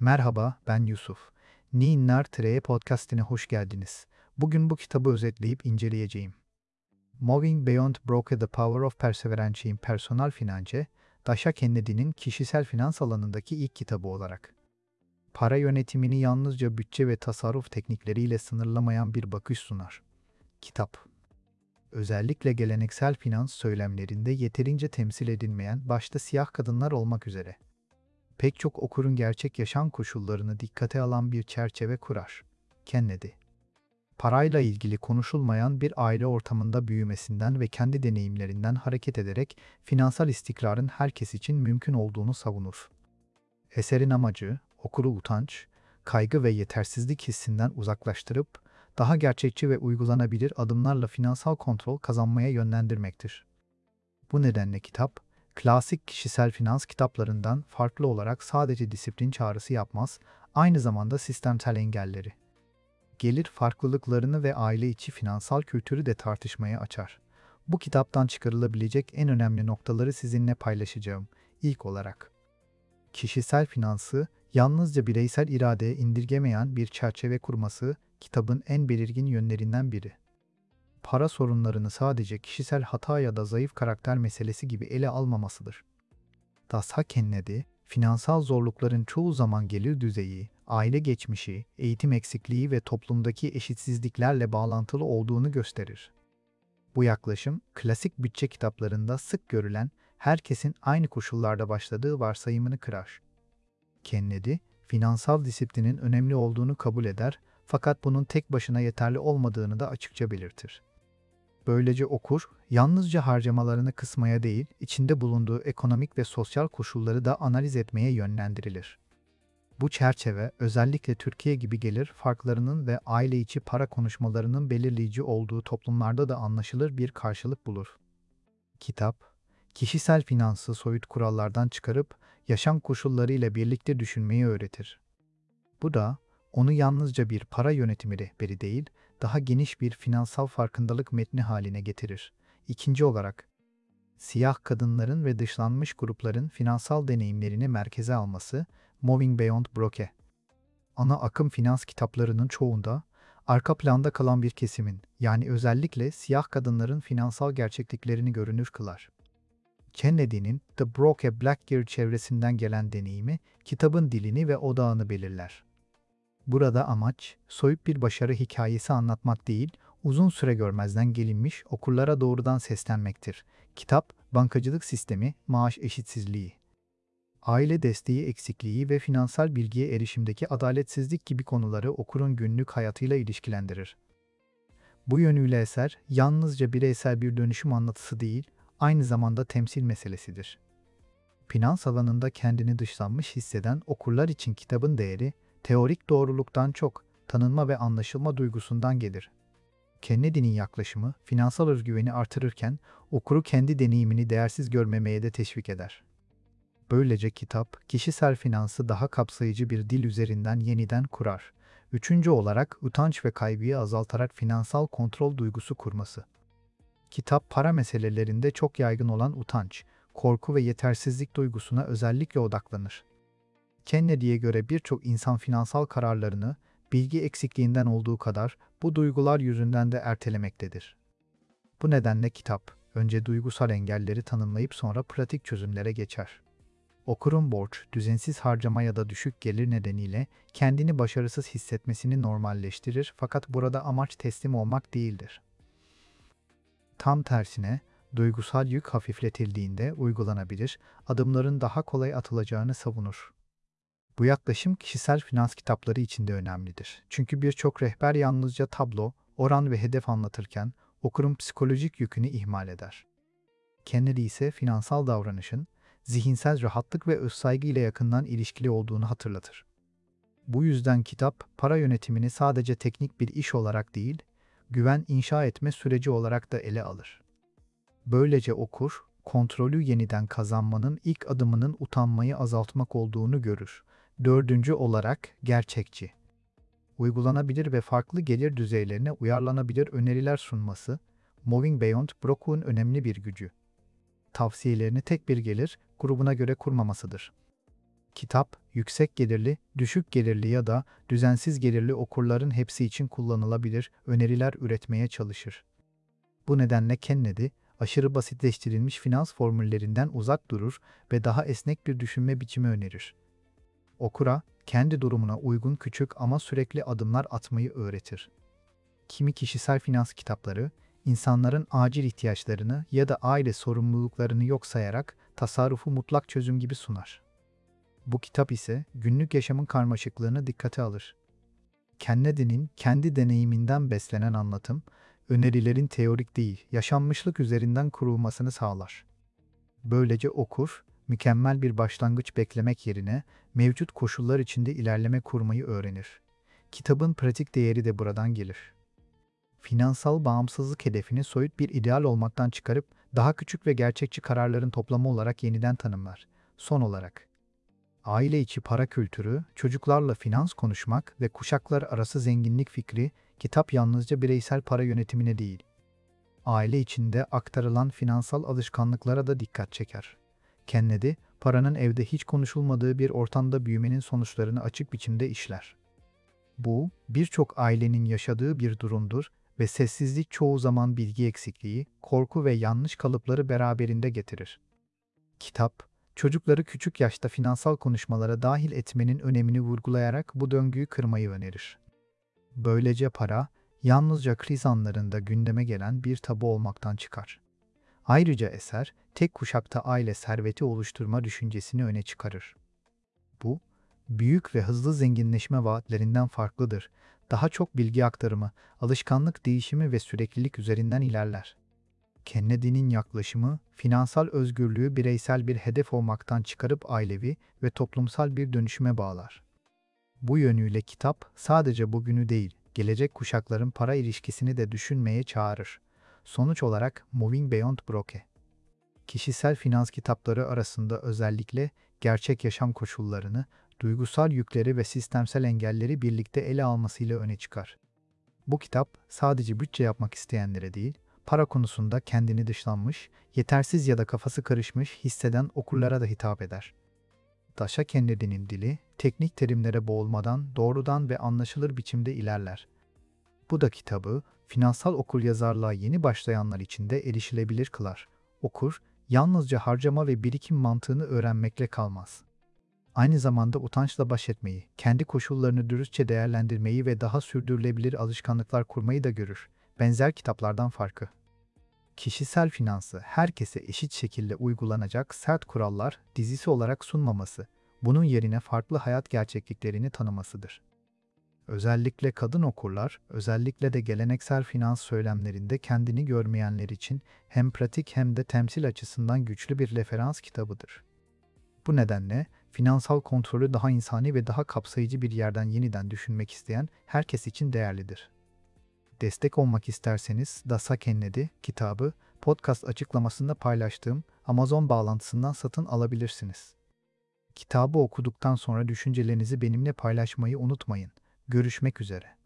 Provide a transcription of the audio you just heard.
Merhaba, ben Yusuf. Ninnar Treye podcastine hoş geldiniz. Bugün bu kitabı özetleyip inceleyeceğim. Moving Beyond Broke: The Power of Perseverance in Personal Finance, Dasha Kennedy'nin kişisel finans alanındaki ilk kitabı olarak. Para yönetimini yalnızca bütçe ve tasarruf teknikleriyle sınırlamayan bir bakış sunar. Kitap, özellikle geleneksel finans söylemlerinde yeterince temsil edilmeyen, başta siyah kadınlar olmak üzere, pek çok okurun gerçek yaşam koşullarını dikkate alan bir çerçeve kurar. Kennedy, parayla ilgili konuşulmayan bir aile ortamında büyümesinden ve kendi deneyimlerinden hareket ederek finansal istikrarın herkes için mümkün olduğunu savunur. Eserin amacı, okuru utanç, kaygı ve yetersizlik hissinden uzaklaştırıp, daha gerçekçi ve uygulanabilir adımlarla finansal kontrol kazanmaya yönlendirmektir. Bu nedenle kitap, klasik kişisel finans kitaplarından farklı olarak sadece disiplin çağrısı yapmaz, aynı zamanda sistemsel engelleri, gelir farklılıklarını ve aile içi finansal kültürü de tartışmaya açar. Bu kitaptan çıkarılabilecek en önemli noktaları sizinle paylaşacağım. İlk olarak, kişisel finansı yalnızca bireysel iradeye indirgemeyen bir çerçeve kurması, kitabın en belirgin yönlerinden biri. Para sorunlarını sadece kişisel hata ya da zayıf karakter meselesi gibi ele almamasıdır. Dasha Kennedy, finansal zorlukların çoğu zaman gelir düzeyi, aile geçmişi, eğitim eksikliği ve toplumdaki eşitsizliklerle bağlantılı olduğunu gösterir. Bu yaklaşım, klasik bütçe kitaplarında sık görülen, herkesin aynı koşullarda başladığı varsayımını kırar. Kennedy, finansal disiplinin önemli olduğunu kabul eder, fakat bunun tek başına yeterli olmadığını da açıkça belirtir. Böylece okur, yalnızca harcamalarını kısmaya değil, içinde bulunduğu ekonomik ve sosyal koşulları da analiz etmeye yönlendirilir. Bu çerçeve, özellikle Türkiye gibi gelir farklarının ve aile içi para konuşmalarının belirleyici olduğu toplumlarda da anlaşılır bir karşılık bulur. Kitap, kişisel finansı soyut kurallardan çıkarıp, yaşam koşullarıyla birlikte düşünmeyi öğretir. Bu da, onu yalnızca bir para yönetimi rehberi değil, daha geniş bir finansal farkındalık metni haline getirir. İkinci olarak, siyah kadınların ve dışlanmış grupların finansal deneyimlerini merkeze alması, Moving Beyond Broke, ana akım finans kitaplarının çoğunda, arka planda kalan bir kesimin, yani özellikle siyah kadınların finansal gerçekliklerini görünür kılar. Kennedy'nin The Broke Black Girl çevresinden gelen deneyimi, kitabın dilini ve odağını belirler. Burada amaç, soyut bir başarı hikayesi anlatmak değil, uzun süre görmezden gelinmiş okurlara doğrudan seslenmektir. Kitap, bankacılık sistemi, maaş eşitsizliği, aile desteği eksikliği ve finansal bilgiye erişimdeki adaletsizlik gibi konuları okurun günlük hayatıyla ilişkilendirir. Bu yönüyle eser, yalnızca bireysel bir dönüşüm anlatısı değil, aynı zamanda temsil meselesidir. Finans alanında kendini dışlanmış hisseden okurlar için kitabın değeri, teorik doğruluktan çok, tanınma ve anlaşılma duygusundan gelir. Kennedy'nin yaklaşımı, finansal özgüveni artırırken, okuru kendi deneyimini değersiz görmemeye de teşvik eder. Böylece kitap, kişisel finansı daha kapsayıcı bir dil üzerinden yeniden kurar. Üçüncü olarak, utanç ve kaygıyı azaltarak finansal kontrol duygusu kurması. Kitap, para meselelerinde çok yaygın olan utanç, korku ve yetersizlik duygusuna özellikle odaklanır. Kennedy'ye göre birçok insan finansal kararlarını, bilgi eksikliğinden olduğu kadar bu duygular yüzünden de ertelemektedir. Bu nedenle kitap, önce duygusal engelleri tanımlayıp sonra pratik çözümlere geçer. Okurun borç, düzensiz harcama ya da düşük gelir nedeniyle kendini başarısız hissetmesini normalleştirir, fakat burada amaç teslim olmak değildir. Tam tersine, duygusal yük hafifletildiğinde uygulanabilir, adımların daha kolay atılacağını savunur. Bu yaklaşım kişisel finans kitapları için de önemlidir. Çünkü birçok rehber yalnızca tablo, oran ve hedef anlatırken okurun psikolojik yükünü ihmal eder. Kennedy ise finansal davranışın, zihinsel rahatlık ve özsaygı ile yakından ilişkili olduğunu hatırlatır. Bu yüzden kitap, para yönetimini sadece teknik bir iş olarak değil, güven inşa etme süreci olarak da ele alır. Böylece okur, kontrolü yeniden kazanmanın ilk adımının utanmayı azaltmak olduğunu görür. Dördüncü olarak, gerçekçi, uygulanabilir ve farklı gelir düzeylerine uyarlanabilir öneriler sunması, Moving Beyond Broke'un önemli bir gücü. Tavsiyelerini tek bir gelir grubuna göre kurmamasıdır. Kitap, yüksek gelirli, düşük gelirli ya da düzensiz gelirli okurların hepsi için kullanılabilir öneriler üretmeye çalışır. Bu nedenle Kennedy, aşırı basitleştirilmiş finans formüllerinden uzak durur ve daha esnek bir düşünme biçimi önerir. Okura, kendi durumuna uygun küçük ama sürekli adımlar atmayı öğretir. Kimi kişisel finans kitapları, insanların acil ihtiyaçlarını ya da aile sorumluluklarını yok sayarak tasarrufu mutlak çözüm gibi sunar. Bu kitap ise günlük yaşamın karmaşıklığını dikkate alır. Kennedy'nin kendi deneyiminden beslenen anlatım, önerilerin teorik değil, yaşanmışlık üzerinden kurulmasını sağlar. Böylece okur, mükemmel bir başlangıç beklemek yerine mevcut koşullar içinde ilerleme kurmayı öğrenir. Kitabın pratik değeri de buradan gelir. Finansal bağımsızlık hedefini soyut bir ideal olmaktan çıkarıp daha küçük ve gerçekçi kararların toplamı olarak yeniden tanımlar. Son olarak, aile içi para kültürü, çocuklarla finans konuşmak ve kuşaklar arası zenginlik fikri, kitap yalnızca bireysel para yönetimine değil, aile içinde aktarılan finansal alışkanlıklara da dikkat çeker. Kennedy, paranın evde hiç konuşulmadığı bir ortamda büyümenin sonuçlarını açık biçimde işler. Bu, birçok ailenin yaşadığı bir durumdur ve sessizlik çoğu zaman bilgi eksikliği, korku ve yanlış kalıpları beraberinde getirir. Kitap, çocukları küçük yaşta finansal konuşmalara dahil etmenin önemini vurgulayarak bu döngüyü kırmayı önerir. Böylece para, yalnızca kriz anlarında gündeme gelen bir tabu olmaktan çıkar. Ayrıca eser, tek kuşakta aile serveti oluşturma düşüncesini öne çıkarır. Bu, büyük ve hızlı zenginleşme vaatlerinden farklıdır. Daha çok bilgi aktarımı, alışkanlık değişimi ve süreklilik üzerinden ilerler. Kennedy'nin yaklaşımı, finansal özgürlüğü bireysel bir hedef olmaktan çıkarıp ailevi ve toplumsal bir dönüşüme bağlar. Bu yönüyle kitap, sadece bugünü değil, gelecek kuşakların para ilişkisini de düşünmeye çağırır. Sonuç olarak Moving Beyond Broke, kişisel finans kitapları arasında özellikle gerçek yaşam koşullarını, duygusal yükleri ve sistemsel engelleri birlikte ele almasıyla öne çıkar. Bu kitap sadece bütçe yapmak isteyenlere değil, para konusunda kendini dışlanmış, yetersiz ya da kafası karışmış hisseden okurlara da hitap eder. Dasha Kennedy'nin dili, teknik terimlere boğulmadan doğrudan ve anlaşılır biçimde ilerler. Bu da kitabı, finansal okuryazarlığa yeni başlayanlar için de erişilebilir kılar. Okur, yalnızca harcama ve birikim mantığını öğrenmekle kalmaz. Aynı zamanda utançla baş etmeyi, kendi koşullarını dürüstçe değerlendirmeyi ve daha sürdürülebilir alışkanlıklar kurmayı da görür. Benzer kitaplardan farkı, kişisel finansı herkese eşit şekilde uygulanacak sert kurallar dizisi olarak sunmaması, bunun yerine farklı hayat gerçekliklerini tanımasıdır. Özellikle kadın okurlar, özellikle de geleneksel finans söylemlerinde kendini görmeyenler için hem pratik hem de temsil açısından güçlü bir referans kitabıdır. Bu nedenle finansal kontrolü daha insani ve daha kapsayıcı bir yerden yeniden düşünmek isteyen herkes için değerlidir. Destek olmak isterseniz Dasha Kennedy kitabı podcast açıklamasında paylaştığım Amazon bağlantısından satın alabilirsiniz. Kitabı okuduktan sonra düşüncelerinizi benimle paylaşmayı unutmayın. Görüşmek üzere.